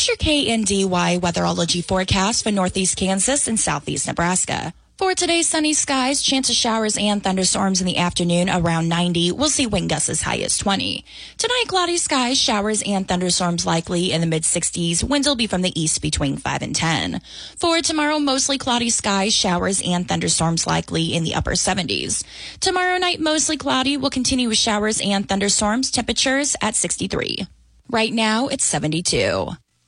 Here's your KNDY weatherology forecast for northeast Kansas and southeast Nebraska. For today's sunny skies, chance of showers and thunderstorms in the afternoon around 90. We'll see wind gusts as high as 20. Tonight, cloudy skies, showers and thunderstorms likely in the mid-60s. Winds will be from the east between 5 and 10. For tomorrow, mostly cloudy skies, showers and thunderstorms likely in the upper 70s. Tomorrow night, mostly cloudy. We'll continue with showers and thunderstorms. Temperatures at 63. Right now, it's 72.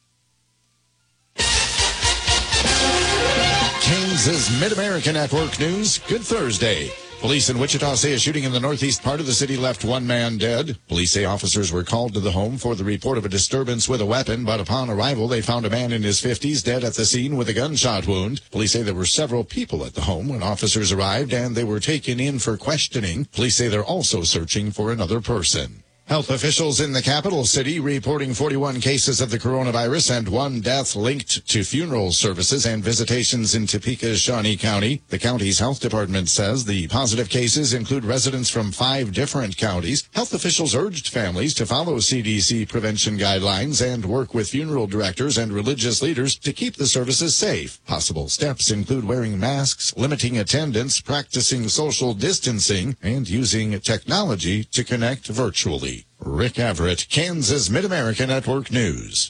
Kansas Mid-America Network News. Good Thursday. Police in Wichita say a shooting in the northeast part of the city left one man dead. Police say officers were called to the home for the report of a disturbance with a weapon, but upon arrival, they found a man in his 50s dead at the scene with a gunshot wound. Police say there were several people at the home when officers arrived, and they were taken in for questioning. Police say they're also searching for another person. Health officials in the capital city reporting 41 cases of the coronavirus and one death linked to funeral services and visitations in Topeka, Shawnee County. The county's health department says the positive cases include residents from 5 different counties. Health officials urged families to follow CDC prevention guidelines and work with funeral directors and religious leaders to keep the services safe. Possible steps include wearing masks, limiting attendance, practicing social distancing, and using technology to connect virtually. Rick Everett, Kansas Mid-America Network News.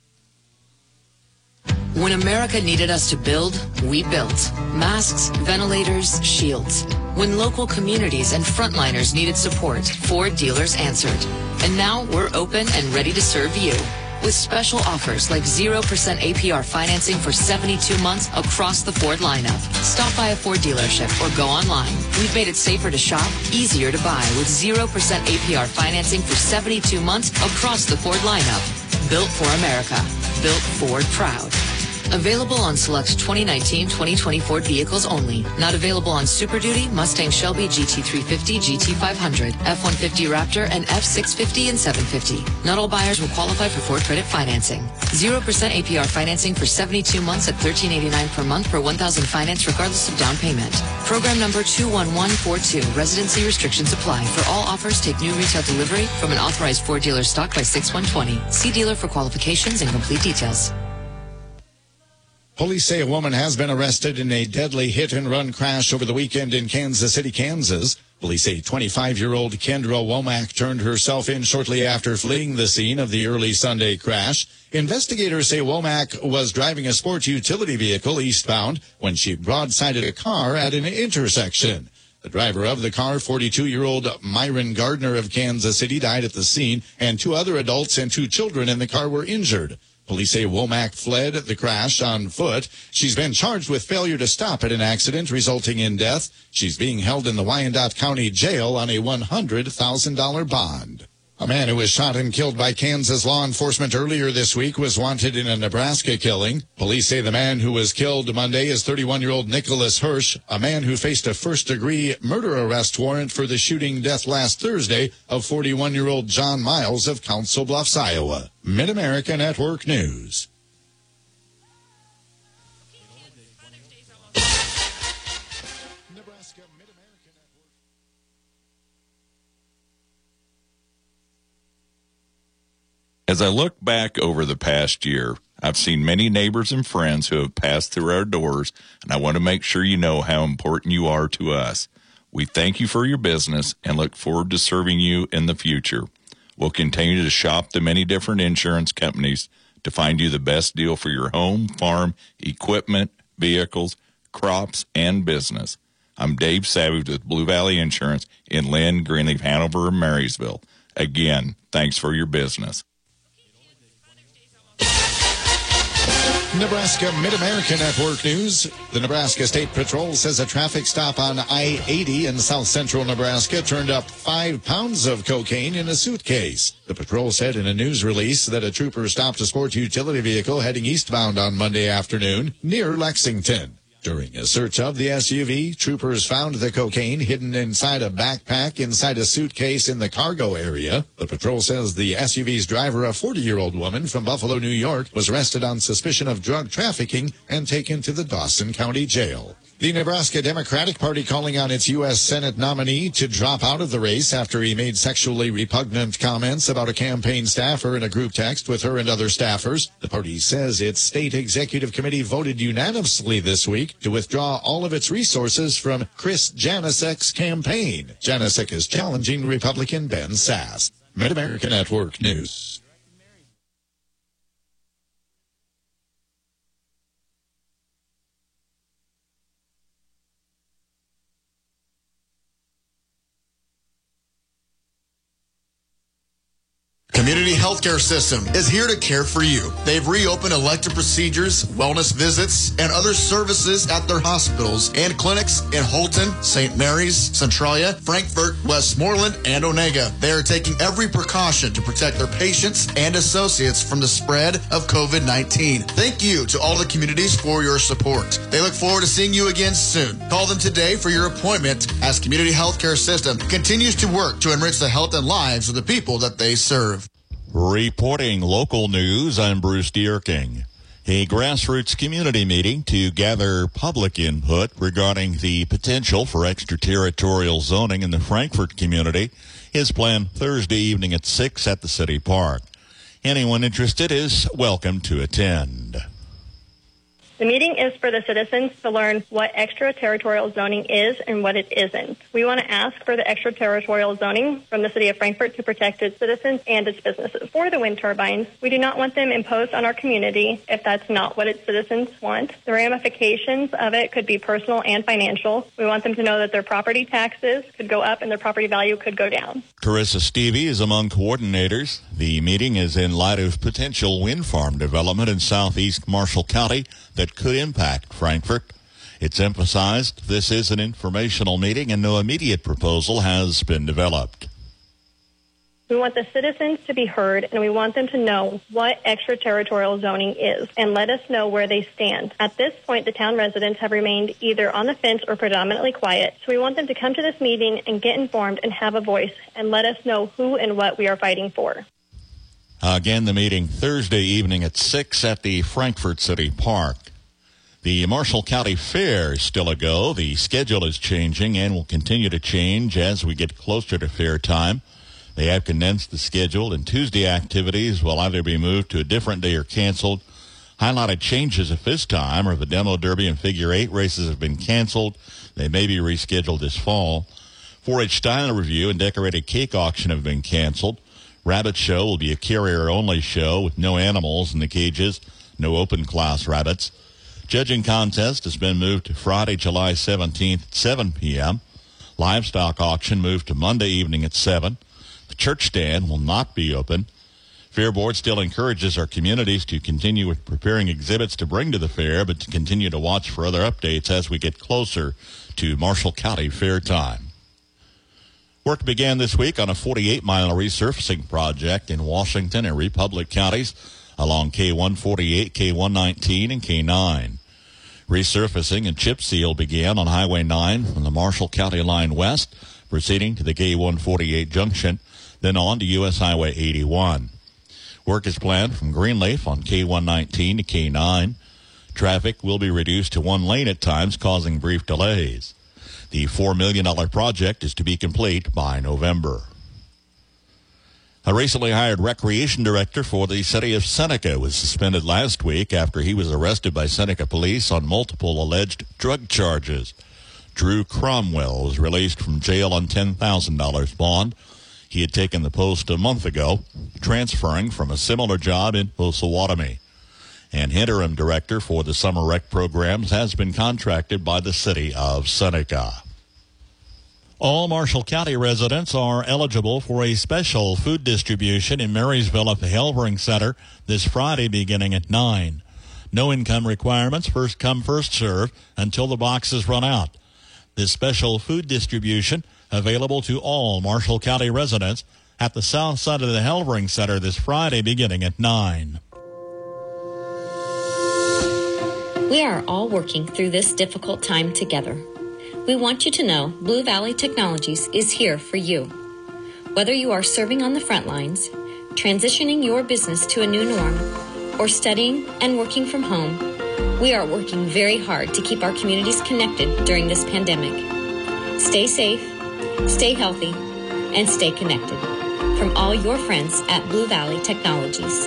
When America needed us to build, we built. Masks, ventilators, shields. When local communities and frontliners needed support, Ford dealers answered. And now we're open and ready to serve you. With special offers like 0% APR financing for 72 months across the Ford lineup. Stop by a Ford dealership or go online. We've made it safer to shop, easier to buy with 0% APR financing for 72 months across the Ford lineup. Built for America. Built Ford proud. Available on select 2019-2020 Ford vehicles only. Not available on Super Duty, Mustang Shelby GT350, GT500, F-150 Raptor, and F-650 and 750. Not all buyers will qualify for Ford credit financing. 0% APR financing for 72 months at $13.89 per month per 1,000 finance regardless of down payment. Program number 21142. Residency restrictions apply. For all offers, take new retail delivery from an authorized Ford dealer stock by 6/120. See dealer for qualifications and complete details. Police say a woman has been arrested in a deadly hit-and-run crash over the weekend in Kansas City, Kansas. Police say 25-year-old Kendra Womack turned herself in shortly after fleeing the scene of the early Sunday crash. Investigators say Womack was driving a sports utility vehicle eastbound when she broadsided a car at an intersection. The driver of the car, 42-year-old Myron Gardner of Kansas City, died at the scene, and 2 other adults and 2 children in the car were injured. Police say Womack fled the crash on foot. She's been charged with failure to stop at an accident resulting in death. She's being held in the Wyandotte County Jail on a $100,000 bond. A man who was shot and killed by Kansas law enforcement earlier this week was wanted in a Nebraska killing. Police say the man who was killed Monday is 31-year-old Nicholas Hirsch, a man who faced a first-degree murder arrest warrant for the shooting death last Thursday of 41-year-old John Miles of Council Bluffs, Iowa. Mid-America Network News. As I look back over the past year, I've seen many neighbors and friends who have passed through our doors, and I want to make sure you know how important you are to us. We thank you for your business and look forward to serving you in the future. We'll continue to shop the many different insurance companies to find you the best deal for your home, farm, equipment, vehicles, crops, and business. I'm Dave Savage with Blue Valley Insurance in Lynn, Greenleaf, Hanover, and Marysville. Again, thanks for your business. Nebraska Mid-America Network News. The Nebraska State Patrol says a traffic stop on I-80 in south central Nebraska turned up 5 pounds of cocaine in a suitcase. The patrol said in a news release that a trooper stopped a sports utility vehicle heading eastbound on Monday afternoon near Lexington. During a search of the SUV, troopers found the cocaine hidden inside a backpack inside a suitcase in the cargo area. The patrol says the SUV's driver, a 40-year-old woman from Buffalo, New York, was arrested on suspicion of drug trafficking and taken to the Dawson County Jail. The Nebraska Democratic Party calling on its U.S. Senate nominee to drop out of the race after he made sexually repugnant comments about a campaign staffer in a group text with her and other staffers. The party says its state executive committee voted unanimously this week to withdraw all of its resources from Chris Janasek's campaign. Janasek is challenging Republican Ben Sasse. Mid-America Network News. Community Healthcare System is here to care for you. They've reopened elective procedures, wellness visits, and other services at their hospitals and clinics in Holton, St. Mary's, Centralia, Frankfort, Westmoreland, and Onega. They are taking every precaution to protect their patients and associates from the spread of COVID-19. Thank you to all the communities for your support. They look forward to seeing you again soon. Call them today for your appointment as Community Healthcare System continues to work to enrich the health and lives of the people that they serve. Reporting local news, I'm Bruce Dierking. A grassroots community meeting to gather public input regarding the potential for extraterritorial zoning in the Frankfort community is planned Thursday evening at 6 at the City Park. Anyone interested is welcome to attend. The meeting is for the citizens to learn what extraterritorial zoning is and what it isn't. We want to ask for the extraterritorial zoning from the city of Frankfort to protect its citizens and its businesses. For the wind turbines, we do not want them imposed on our community if that's not what its citizens want. The ramifications of it could be personal and financial. We want them to know that their property taxes could go up and their property value could go down. Carissa Stevie is among coordinators. The meeting is in light of potential wind farm development in southeast Marshall County that could impact Frankfort. It's emphasized this is an informational meeting and no immediate proposal has been developed. We want the citizens to be heard, and we want them to know what extraterritorial zoning is and let us know where they stand. At this point, the town residents have remained either on the fence or predominantly quiet, so we want them to come to this meeting and get informed and have a voice and let us know who and what we are fighting for. Again, the meeting Thursday evening at 6 at the Frankfort City Park. The Marshall County Fair is still a go. The schedule is changing and will continue to change as we get closer to fair time. They have condensed the schedule, and Tuesday activities will either be moved to a different day or canceled. Highlighted changes at this time are the Demo Derby and Figure 8 races have been canceled. They may be rescheduled this fall. 4-H Style Review and Decorated Cake Auction have been canceled. Rabbit Show will be a carrier-only show with no animals in the cages, no open-class rabbits. Judging contest has been moved to Friday, July 17th at 7 p.m. Livestock auction moved to Monday evening at 7. The church stand will not be open. Fair Board still encourages our communities to continue with preparing exhibits to bring to the fair, but to continue to watch for other updates as we get closer to Marshall County Fair time. Work began this week on a 48-mile resurfacing project in Washington and Republic counties along K148, K119, and K9. Resurfacing and chip seal began on Highway 9 from the Marshall County line west, proceeding to the K148 junction, then on to U.S. Highway 81. Work is planned from Greenleaf on K119 to K9. Traffic will be reduced to one lane at times, causing brief delays. The $4 million project is to be complete by November. A recently hired recreation director for the city of Seneca was suspended last week after he was arrested by Seneca police on multiple alleged drug charges. Drew Cromwell was released from jail on $10,000 bond. He had taken the post a month ago, transferring from a similar job in Osawatomie. An interim director for the summer rec programs has been contracted by the city of Seneca. All Marshall County residents are eligible for a special food distribution in Marysville at the Helvering Center this Friday beginning at 9. No income requirements, first come, first serve, until the boxes run out. This special food distribution available to all Marshall County residents at the south side of the Helvering Center this Friday beginning at 9. We are all working through this difficult time together. We want you to know Blue Valley Technologies is here for you. Whether you are serving on the front lines, transitioning your business to a new norm, or studying and working from home, We are working very hard to keep our communities connected during this pandemic. Stay safe, stay healthy, and stay connected. From all your friends at Blue Valley Technologies.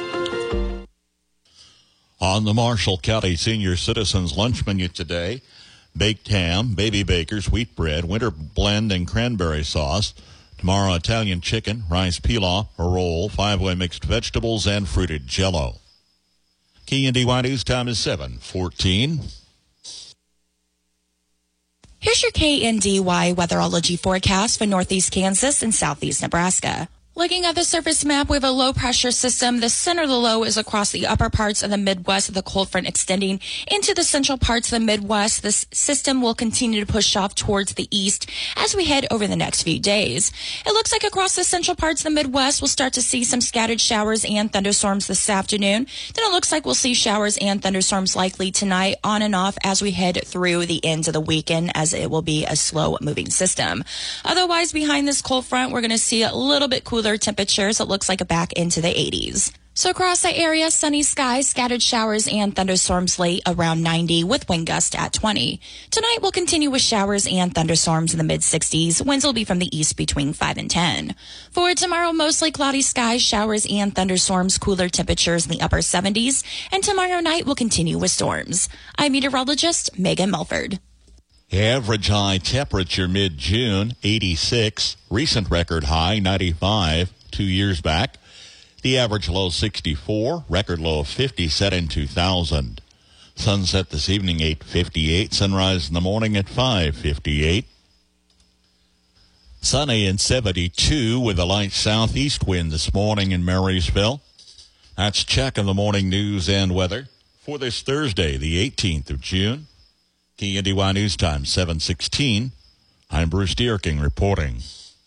On the Marshall County Senior Citizens Lunch Menu today, baked ham, baby bakers, wheat bread, winter blend, and cranberry sauce. Tomorrow, Italian chicken, rice pilaf, a roll, 5-way mixed vegetables, and fruited Jell-O. KNDY News time is 7:14. Here's your KNDY weatherology forecast for northeast Kansas and southeast Nebraska. Looking at the surface map, we have a low-pressure system. The center of the low is across the upper parts of the Midwest, with the cold front extending into the central parts of the Midwest. This system will continue to push off towards the east as we head over the next few days. It looks like across the central parts of the Midwest, we'll start to see some scattered showers and thunderstorms this afternoon. Then it looks like we'll see showers and thunderstorms likely tonight, on and off as we head through the end of the weekend, as it will be a slow-moving system. Otherwise, behind this cold front, we're going to see a little bit cooler temperatures. It looks like a back into the 80s. So across the area, sunny skies, scattered showers and thunderstorms late around 90 with wind gust at 20. Tonight we'll continue with showers and thunderstorms in the mid-60s. Winds will be from the east between 5 and 10. For tomorrow, mostly cloudy skies, showers and thunderstorms, cooler temperatures in the upper 70s. And tomorrow night we'll continue with storms. I'm meteorologist Megan Melford. Average high temperature mid-June, 86. Recent record high, 95, 2 years back. The average low, 64. Record low of 50 set in 2000. Sunset this evening, 8:58. Sunrise in the morning at 5:58. Sunny and 72 with a light southeast wind this morning in Marysville. That's check of the morning news and weather for this Thursday, the 18th of June. KNDY News Time, 7:16. I'm Bruce Dierking reporting.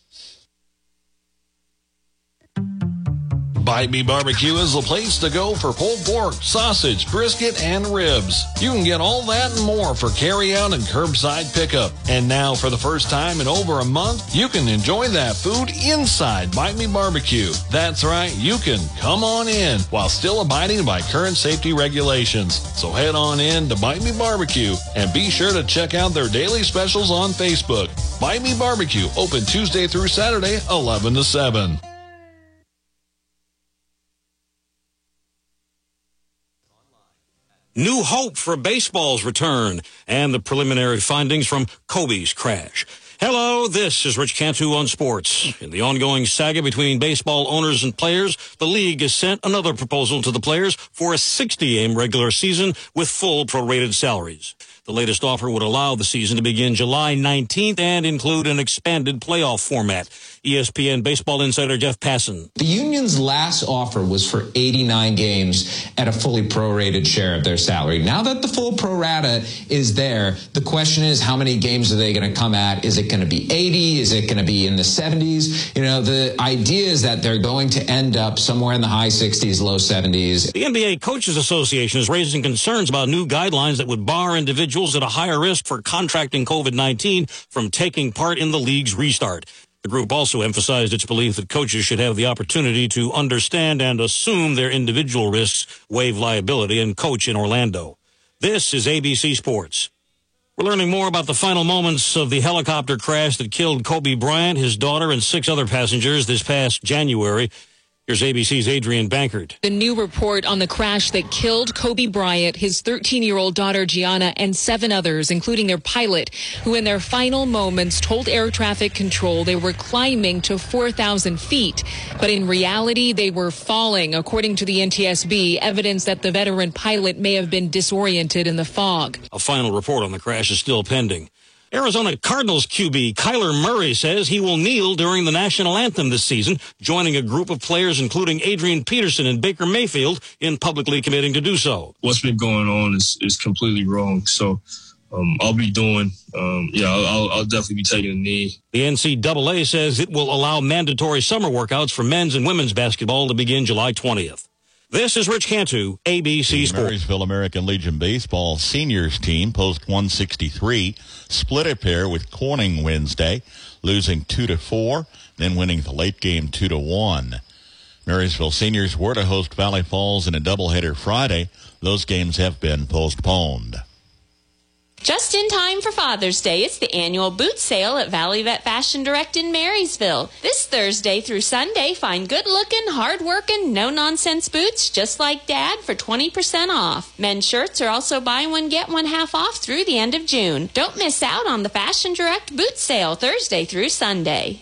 Bite Me Barbecue is the place to go for pulled pork, sausage, brisket, and ribs. You can get all that and more for carry-out and curbside pickup. And now, for the first time in over a month, you can enjoy that food inside Bite Me Barbecue. That's right, you can come on in while still abiding by current safety regulations. So head on in to Bite Me Barbecue and be sure to check out their daily specials on Facebook. Bite Me Barbecue, open Tuesday through Saturday, 11 to 7. New hope for baseball's return and the preliminary findings from Kobe's crash. Hello, this is Rich Cantu on sports. In the ongoing saga between baseball owners and players, the league has sent another proposal to the players for a 60-game regular season with full prorated salaries. The latest offer would allow the season to begin July 19th and include an expanded playoff format. ESPN baseball insider Jeff Passan. The union's last offer was for 89 games at a fully prorated share of their salary. Now that the full prorata is there, the question is, how many games are they going to come at? Is it going to be 80? Is it going to be in the 70s? You know, the idea is that they're going to end up somewhere in the high 60s, low 70s. The NBA Coaches Association is raising concerns about new guidelines that would bar individuals at a higher risk for contracting COVID-19 from taking part in the league's restart. The group also emphasized its belief that coaches should have the opportunity to understand and assume their individual risks, waive liability, and coach in Orlando. This is ABC Sports. We're learning more about the final moments of the helicopter crash that killed Kobe Bryant, his daughter, and 6 other passengers this past January. Here's ABC's Adrienne Bankert. The new report on the crash that killed Kobe Bryant, his 13-year-old daughter Gianna, and 7 others, including their pilot, who in their final moments told air traffic control they were climbing to 4,000 feet. But in reality, they were falling, according to the NTSB, evidence that the veteran pilot may have been disoriented in the fog. A final report on the crash is still pending. Arizona Cardinals QB Kyler Murray says he will kneel during the national anthem this season, joining a group of players including Adrian Peterson and Baker Mayfield in publicly committing to do so. What's been going on is completely wrong. So I'll be doing, I'll definitely be taking a knee. The NCAA says it will allow mandatory summer workouts for men's and women's basketball to begin July 20th. This is Rich Cantu, ABC Sports. Marysville American Legion Baseball seniors team, post 163, split a pair with Corning Wednesday, losing 2-4, then winning the late game 2-1. Marysville seniors were to host Valley Falls in a doubleheader Friday. Those games have been postponed. Just in time for Father's Day, it's the annual boot sale at Valley Vet Fashion Direct in Marysville. This Thursday through Sunday, find good-looking, hard-working, no-nonsense boots just like Dad for 20% off. Men's shirts are also buy one, get one half off through the end of June. Don't miss out on the Fashion Direct boot sale Thursday through Sunday.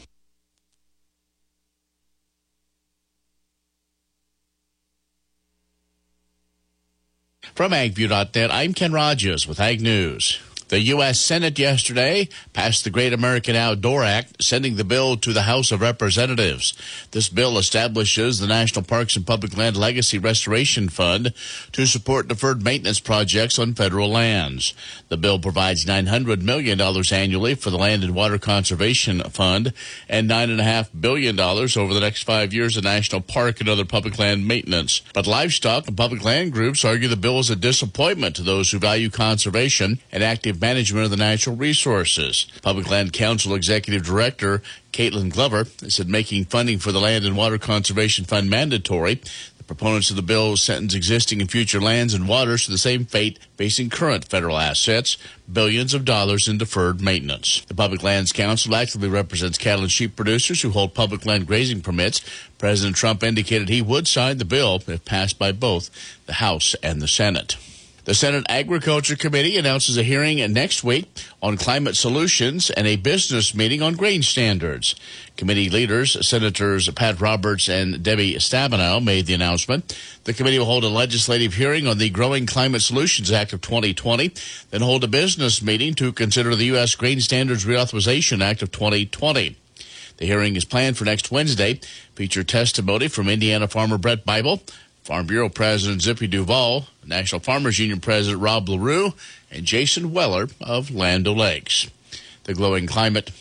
From AgView.net, I'm Ken Rogers with Ag News. The U.S. Senate yesterday passed the Great American Outdoor Act, sending the bill to the House of Representatives. This bill establishes the National Parks and Public Land Legacy Restoration Fund to support deferred maintenance projects on federal lands. The bill provides $900 million annually for the Land and Water Conservation Fund and $9.5 billion over the next 5 years of national park and other public land maintenance. But livestock and public land groups argue the bill is a disappointment to those who value conservation and active management of the natural resources. Public Land Council Executive Director Caitlin Glover said making funding for the Land and Water Conservation Fund mandatory. The proponents of the bill sentence existing and future lands and waters to the same fate facing current federal assets, billions of dollars in deferred maintenance. The Public Lands Council actively represents cattle and sheep producers who hold public land grazing permits. President Trump indicated he would sign the bill if passed by both the House and the Senate. The Senate Agriculture Committee announces a hearing next week on climate solutions and a business meeting on grain standards. Committee leaders, Senators Pat Roberts and Debbie Stabenow, made the announcement. The committee will hold a legislative hearing on the Growing Climate Solutions Act of 2020, then hold a business meeting to consider the U.S. Grain Standards Reauthorization Act of 2020. The hearing is planned for next Wednesday, feature testimony from Indiana farmer Brett Bible, Farm Bureau President Zippy Duval, National Farmers Union President Rob LaRue, and Jason Weller of Land O'Lakes. The Growing Climate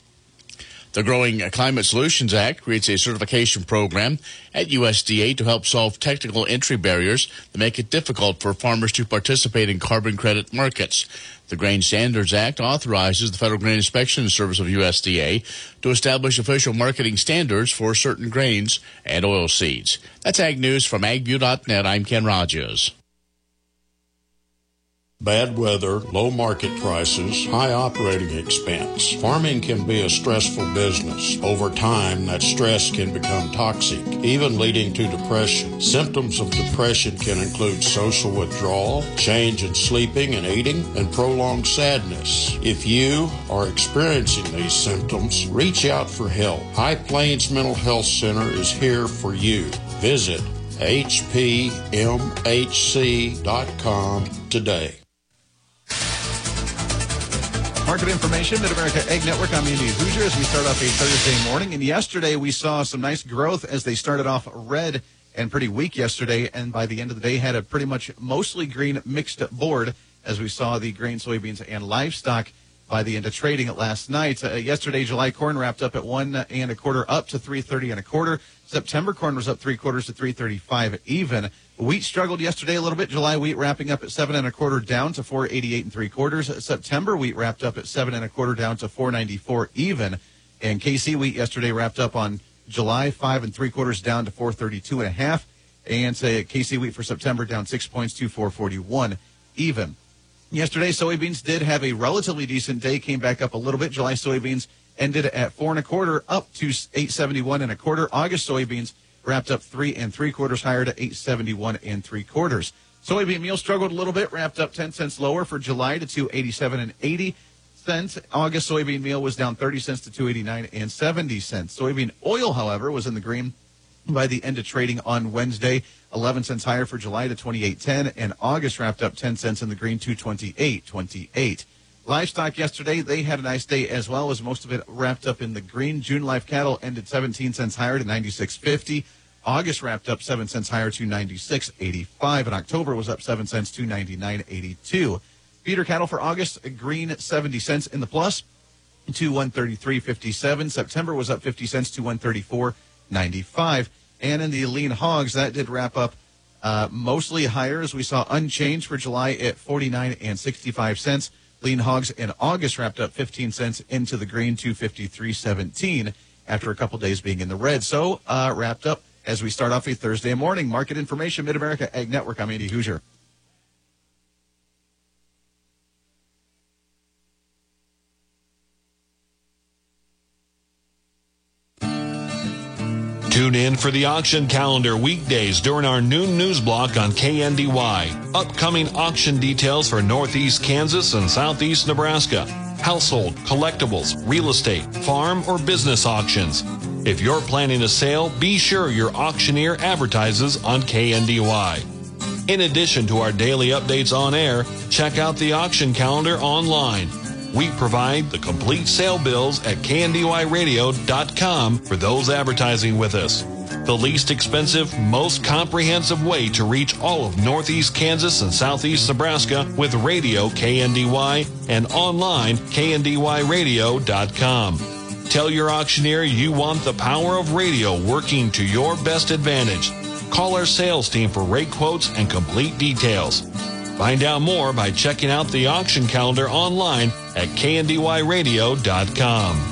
Solutions Act creates a certification program at USDA to help solve technical entry barriers that make it difficult for farmers to participate in carbon credit markets. The Grain Standards Act authorizes the Federal Grain Inspection Service of USDA to establish official marketing standards for certain grains and oilseeds. That's Ag News from AgView.net. I'm Ken Rogers. Bad weather, low market prices, high operating expense. Farming can be a stressful business. Over time, that stress can become toxic, even leading to depression. Symptoms of depression can include social withdrawal, change in sleeping and eating, and prolonged sadness. If you are experiencing these symptoms, reach out for help. High Plains Mental Health Center is here for you. Visit hpmhc.com today. Market information, Mid-America Egg Network. I'm Andy Hoosier as we start off a Thursday morning. And yesterday we saw some nice growth as they started off red and pretty weak yesterday. And by the end of the day had a pretty much mostly green mixed board as we saw the grain, soybeans, and livestock by the end of trading it last night. Yesterday, July corn wrapped up at 1 1/4 up to 3.30 1/4. September corn was up 3/4 to 3.35 even. Wheat struggled yesterday a little bit. July wheat wrapping up at 7 1/4 down to 4.88 3/4. September wheat wrapped up at 7 1/4 down to 4.94 even. And KC wheat yesterday wrapped up on July 5 3/4 down to 4.32 1/2. And KC wheat for September down 6 points to 4.41 even. Yesterday, soybeans did have a relatively decent day, came back up a little bit. July soybeans ended at 4 1/4 up to 8.71 1/4. August soybeans wrapped up 3 3/4 higher to 8.71 3/4. Soybean meal struggled a little bit, wrapped up 10 cents lower for July to 2.87 80 cents. August soybean meal was down 30 cents to 2.89 70 cents. Soybean oil, however, was in the green by the end of trading on Wednesday. 11 cents higher for July to 28.10, and August wrapped up 10 cents in the green to 28.28. Livestock yesterday, they had a nice day as well, as most of it wrapped up in the green. June live cattle ended 17 cents higher to 96.50. August wrapped up 7 cents higher to 96.85, and October was up 7 cents to 99.82. Feeder cattle for August, green 70 cents in the plus to 133.57. September was up 50 cents to 134.95. And in the lean hogs, that did wrap up mostly higher, as we saw unchanged for July at 49.65 cents. Lean hogs in August wrapped up 15 cents into the green to 53.17 after a couple days being in the red. So wrapped up as we start off a Thursday morning. Market information, Mid-America Ag Network. I'm Andy Hoosier. Tune in for the auction calendar weekdays during our noon news block on KNDY. Upcoming auction details for Northeast Kansas and Southeast Nebraska. Household, collectibles, real estate, farm, or business auctions. If you're planning a sale, be sure your auctioneer advertises on KNDY. In addition to our daily updates on air, check out the auction calendar online. We provide the complete sale bills at kndyradio.com for those advertising with us. The least expensive, most comprehensive way to reach all of Northeast Kansas and Southeast Nebraska with radio KNDY and online kndyradio.com. Tell your auctioneer you want the power of radio working to your best advantage. Call our sales team for rate quotes and complete details. Find out more by checking out the auction calendar online at kndyradio.com.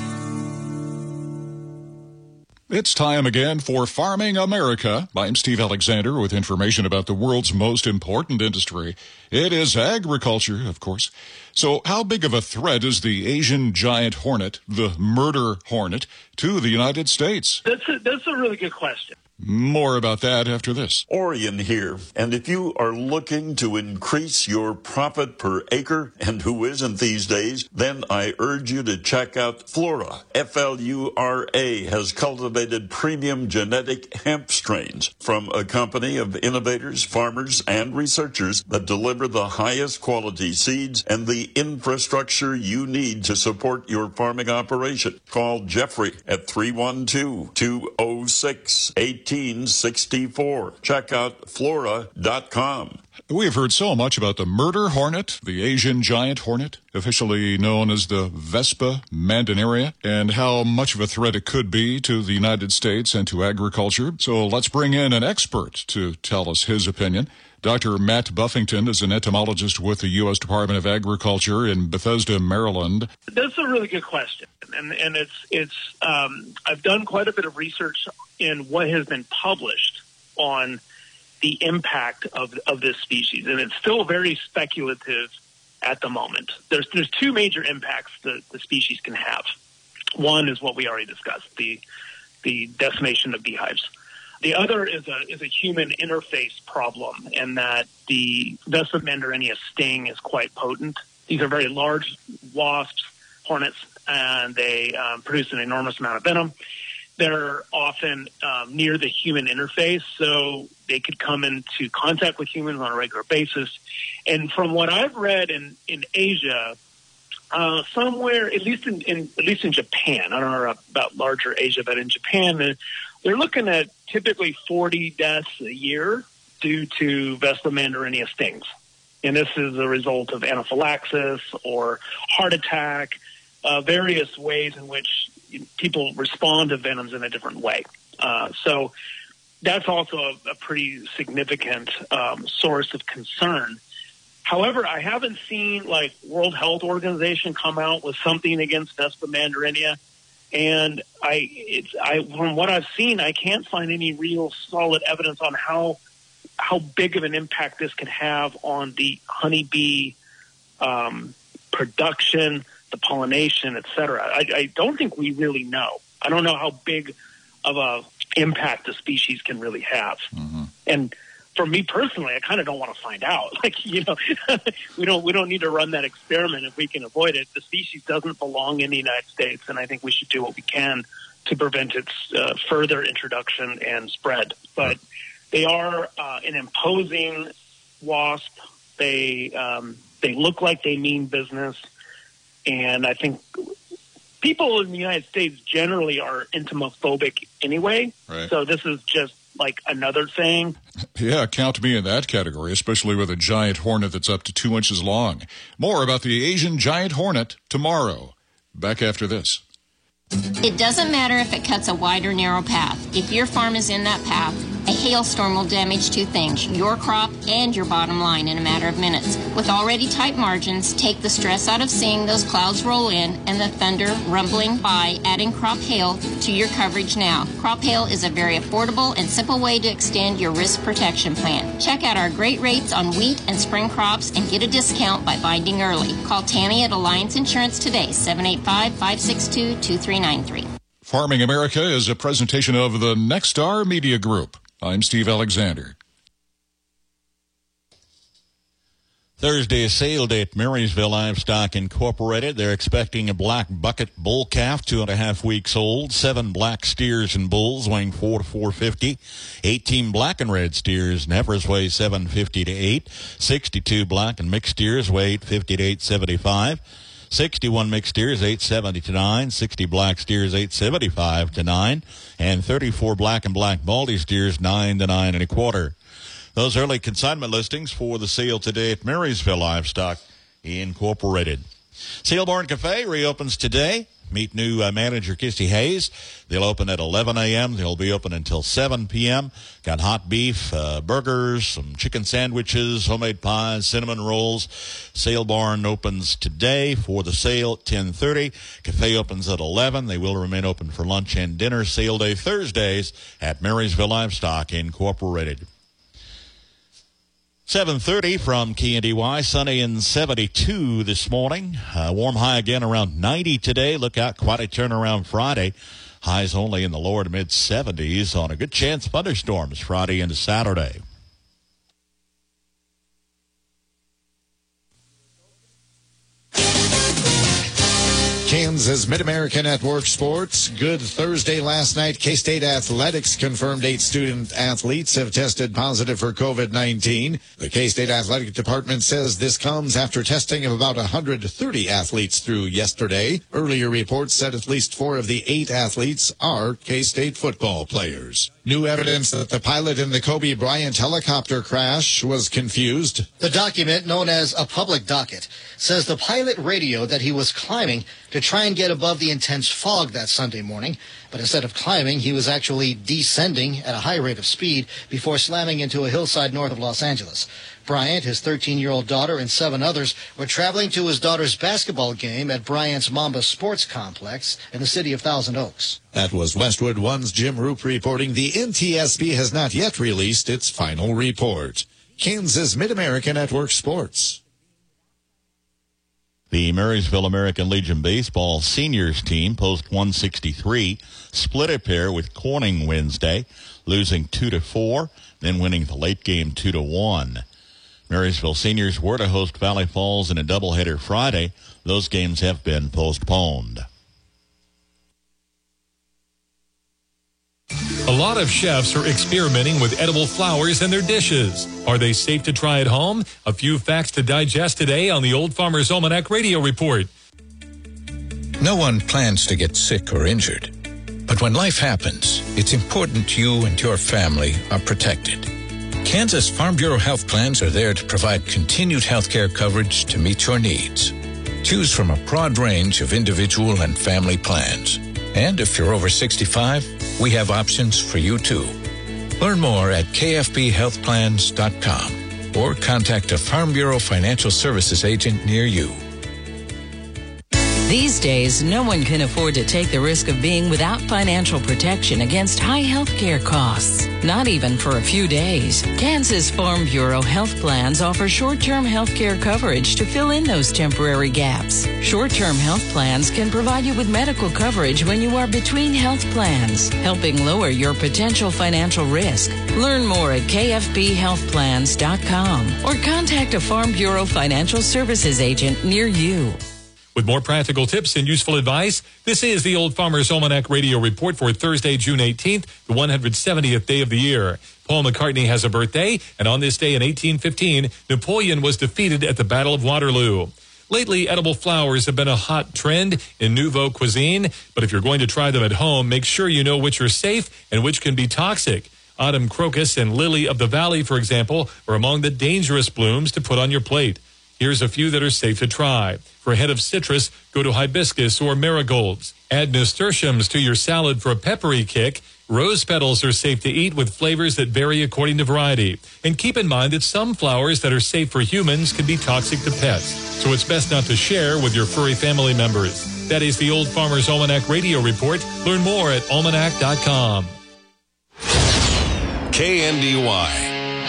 It's time again for Farming America. I'm Steve Alexander with information about the world's most important industry. It is agriculture, of course. So how big of a threat is the Asian giant hornet, the murder hornet, to the United States? That's a really good question. More about that after this. Orion here. And if you are looking to increase your profit per acre, and who isn't these days, then I urge you to check out Flora. F-L-U-R-A has cultivated premium genetic hemp strains from a company of innovators, farmers, and researchers that deliver the highest quality seeds and the infrastructure you need to support your farming operation. Call Jeffrey at 312-206-1864. Check out flora.com. We've heard so much about the murder hornet, the Asian giant hornet, officially known as the Vespa mandinaria, and how much of a threat it could be to the United States and to agriculture. So let's bring in an expert to tell us his opinion. Dr. Matt Buffington is an entomologist with the U.S. Department of Agriculture in Bethesda, Maryland. That's a really good question, and it's I've done quite a bit of research in what has been published on the impact of this species, and it's still very speculative at the moment. There's two major impacts that the species can have. One is what we already discussed, the decimation of beehives. The other is a human interface problem, in that the Vespa mandarinia sting is quite potent. These are very large wasps, hornets, and they produce an enormous amount of venom. They're often near the human interface, so they could come into contact with humans on a regular basis. And from what I've read in Asia, somewhere, at least in Japan, I don't know about larger Asia, but in Japan, they're looking at typically 40 deaths a year due to Vespa mandarinia stings. And this is a result of anaphylaxis or heart attack, various ways in which people respond to venoms in a different way. So that's also a pretty significant source of concern. However, I haven't seen like World Health Organization come out with something against Vespa mandarinia. And from what I've seen, I can't find any real solid evidence on how big of an impact this can have on the honeybee production, the pollination, et cetera. I don't think we really know. I don't know how big of a impact the species can really have. Mm-hmm. And for me personally, I kind of don't want to find out. We don't need to run that experiment if we can avoid it. The species doesn't belong in the United States, and I think we should do what we can to prevent its further introduction and spread. But they are an imposing wasp. They look like they mean business, and I think people in the United States generally are entomophobic anyway. Right. So this is just like another thing. Yeah, count me in that category, especially with a giant hornet that's up to 2 inches long. More about the Asian giant hornet tomorrow. Back after this. It doesn't matter if it cuts a wide or narrow path. If your farm is in that path, A hailstorm will damage two things, your crop and your bottom line in a matter of minutes. With already tight margins, take the stress out of seeing those clouds roll in and the thunder rumbling by, adding crop hail to your coverage now. Crop hail is a very affordable and simple way to extend your risk protection plan. Check out our great rates on wheat and spring crops and get a discount by binding early. Call Tammy at Alliance Insurance today, 785-562-2393. Farming America is a presentation of the Nexstar Media Group. I'm Steve Alexander. Thursday is sale day at Marysville Livestock Incorporated. They're expecting a black bucket bull calf, 2.5 weeks old, 7 black steers and bulls weighing 4 to 450, 18 black and red steers and heifers weigh 750 to 8, 62 black and mixed steers weigh 850 to 875. 61 mixed steers, 870 to 9, 60 black steers, 875 to 9, and 34 black and black baldy steers, 9 to 9 1/4. Those early consignment listings for the sale today at Marysville Livestock Incorporated. Sealborn Cafe reopens today. Meet new manager Kissy Hayes. They'll open at 11 a.m. They'll be open until 7 p.m. Got hot beef, burgers, some chicken sandwiches, homemade pies, cinnamon rolls. Sealborn opens today for the sale at 10:30. Cafe opens at 11. They will remain open for lunch and dinner. Sale day Thursdays at Marysville Livestock Incorporated. 7:30 from KNDY, sunny and 72 this morning. Warm high again around 90 today. Look out, quite a turnaround Friday. Highs only in the lower to mid-70s on a good chance of thunderstorms Friday into Saturday. Kansas Mid-America Network Sports. Good Thursday last night. K-State Athletics confirmed 8 student athletes have tested positive for COVID-19. The K-State Athletic Department says this comes after testing of about 130 athletes through yesterday. Earlier reports said at least 4 of the 8 athletes are K-State football players. New evidence that the pilot in the Kobe Bryant helicopter crash was confused. The document, known as a public docket, says the pilot radioed that he was climbing to try and get above the intense fog that Sunday morning. But instead of climbing, he was actually descending at a high rate of speed before slamming into a hillside north of Los Angeles. Bryant, his 13-year-old daughter, and 7 others were traveling to his daughter's basketball game at Bryant's Mamba Sports Complex in the city of Thousand Oaks. That was Westwood One's Jim Roop reporting. The NTSB has not yet released its final report. Kansas Mid-America Network Sports. The Marysville American Legion baseball seniors team, post 163, split a pair with Corning Wednesday, losing 2-4, then winning the late game 2-1. Marysville seniors were to host Valley Falls in a doubleheader Friday. Those games have been postponed. A lot of chefs are experimenting with edible flowers in their dishes. Are they safe to try at home? A few facts to digest today on the Old Farmer's Almanac Radio Report. No one plans to get sick or injured. But when life happens, it's important you and your family are protected. Kansas Farm Bureau health plans are there to provide continued health care coverage to meet your needs. Choose from a broad range of individual and family plans. And if you're over 65, we have options for you too. Learn more at kfbhealthplans.com or contact a Farm Bureau Financial Services agent near you. These days, no one can afford to take the risk of being without financial protection against high health care costs, not even for a few days. Kansas Farm Bureau health plans offer short-term health care coverage to fill in those temporary gaps. Short-term health plans can provide you with medical coverage when you are between health plans, helping lower your potential financial risk. Learn more at kfbhealthplans.com or contact a Farm Bureau Financial Services agent near you. With more practical tips and useful advice, this is the Old Farmer's Almanac Radio Report for Thursday, June 18th, the 170th day of the year. Paul McCartney has a birthday, and on this day in 1815, Napoleon was defeated at the Battle of Waterloo. Lately, edible flowers have been a hot trend in nouveau cuisine, but if you're going to try them at home, make sure you know which are safe and which can be toxic. Autumn crocus and lily of the valley, for example, are among the dangerous blooms to put on your plate. Here's a few that are safe to try. For a head of citrus, go to hibiscus or marigolds. Add nasturtiums to your salad for a peppery kick. Rose petals are safe to eat with flavors that vary according to variety. And keep in mind that some flowers that are safe for humans can be toxic to pets. So it's best not to share with your furry family members. That is the Old Farmer's Almanac Radio Report. Learn more at almanac.com. KNDY.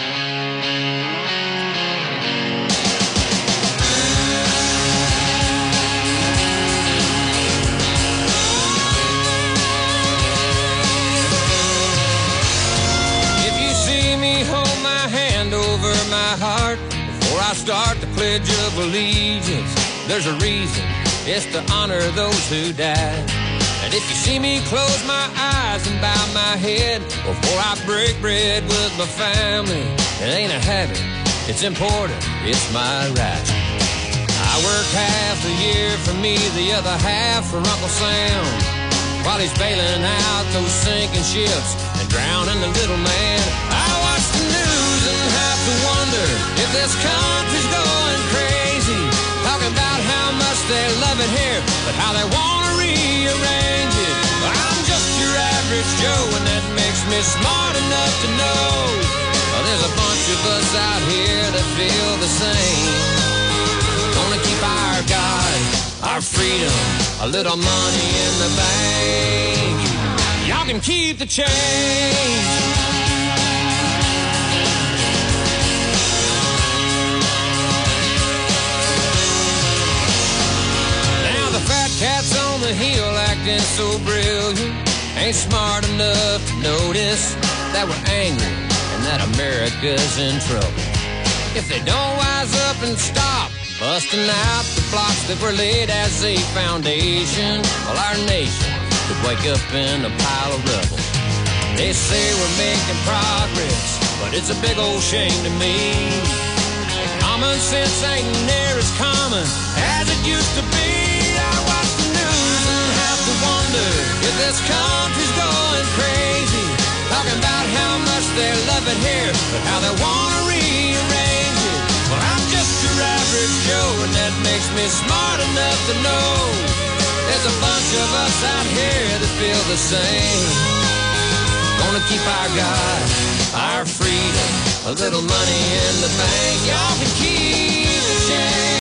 My heart before I start the Pledge of Allegiance. There's a reason, it's to honor those who died. And if you see me close my eyes and bow my head before I break bread with my family, it ain't a habit, it's important, it's my right. I work half the year for me, the other half for Uncle Sam, while he's bailing out those sinking ships and drowning the little man. I watch the news and have to wonder if this country's going crazy, talking about how much they love it here, but how they want to rearrange it. I'm just your average Joe, and that makes me smart enough to know there's a bunch of us out here that feel the same. Gonna keep our God, our freedom, a little money in the bank. Y'all can keep the change. The fat cats on the hill acting so brilliant ain't smart enough to notice that we're angry and that America's in trouble. If they don't wise up and stop busting out the blocks that were laid as a foundation, well, our nation could wake up in a pile of rubble. They say we're making progress, but it's a big old shame to me. Common sense ain't near as common as it used to be. If this country's going crazy, talking about how much they love it here, but how they want to rearrange it. Well, I'm just your average Joe, and that makes me smart enough to know there's a bunch of us out here that feel the same. Gonna keep our God, our freedom, a little money in the bank. Y'all can keep